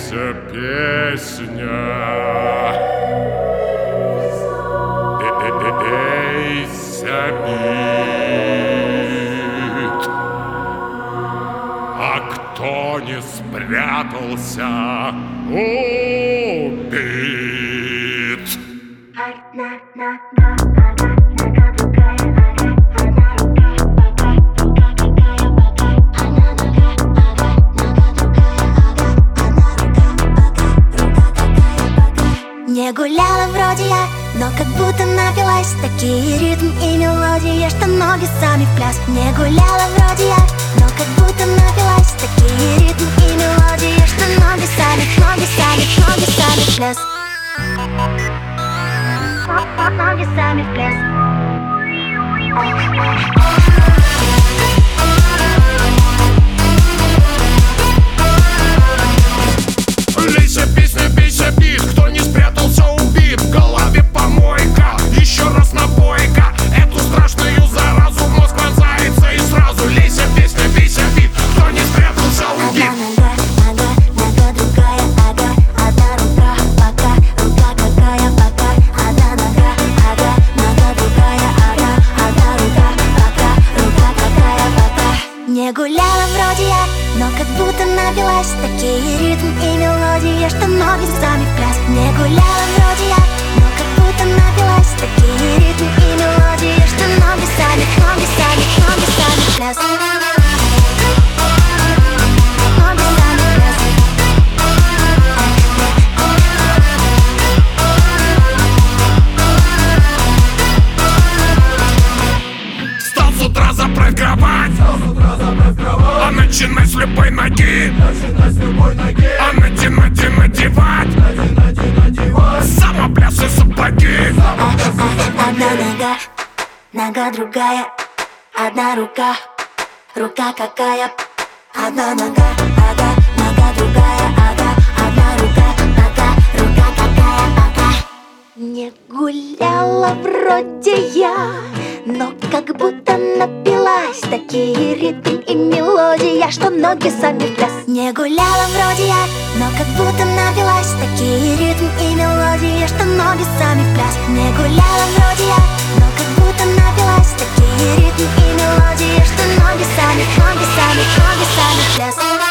Лейся, песня, лейся, бит. А кто не спрятался, убит. Не гуляла вроде я, но как будто напилась. Такие ритм и мелодии, что ноги сами в пляс. Не гуляла вроде я, но как будто напилась. Такие ритм и мелодии, что ноги сами в пляс. Ноги сами в пляс. Лейся, песня, бейся, бит. Кто не спрятался, убит. В голове помойка, еще раз напойка. Эту страшную заразу в мозг вонзается и сразу. Лейся, песня, бейся, бит. Кто не спрятался, убит. Нога другая, одна рука, пока, рука какая, пока, одна нога другая, одна рука, пока, рука какая, пока. Не гуляла вроде я, но как будто напилась. Такие ритм и мелодии, что ноги сами в пляс. Не гуляла вроде я, но как будто напилась. Такие ритм и мелодии, что ноги сами в пляс. Встал с утра, заправь кровать, а начинай с любой ноги. А надевать самоплясы сапоги. Одна нога другая, одна рука, рука какая. Одна нога другая, одна рука, пока, рука какая, пока. Не гуляла вроде я, но как будто напилась. Такие ритм и мелодия, что ноги сами в пляс. Не гуляла вроде я, но как будто напилась. Такие ритм и мелодии, что ноги сами в пляс. Не гуляла вроде я, но как будто напилась. Такие ритм и мелодии, что ноги сами в пляс.